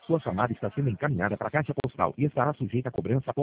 Sua chamada está sendo encaminhada para a caixa postal e estará sujeita a cobrança